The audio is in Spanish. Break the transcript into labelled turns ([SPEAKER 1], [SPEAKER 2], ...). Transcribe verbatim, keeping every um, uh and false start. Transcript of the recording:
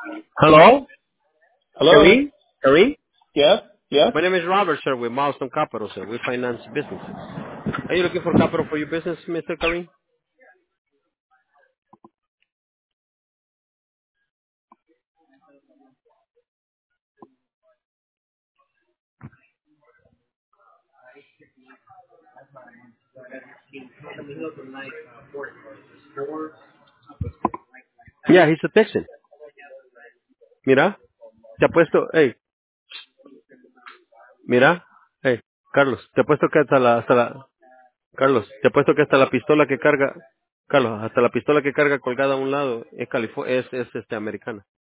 [SPEAKER 1] Hello?
[SPEAKER 2] Hello.
[SPEAKER 1] Kareem? Kareem?
[SPEAKER 2] Yes. Yes.
[SPEAKER 1] My name is Robert, sir, with Milestone Capital, sir. We finance businesses. Are you looking for capital for your business, mister Kareem? Yeah, he's a Texan. Mira, te ha puesto, hey, mira, hey, Carlos, te ha puesto que hasta la, hasta la, Carlos, te ha puesto que hasta la pistola que carga, Carlos, hasta la pistola que carga colgada a un lado es Califo es, es este americana.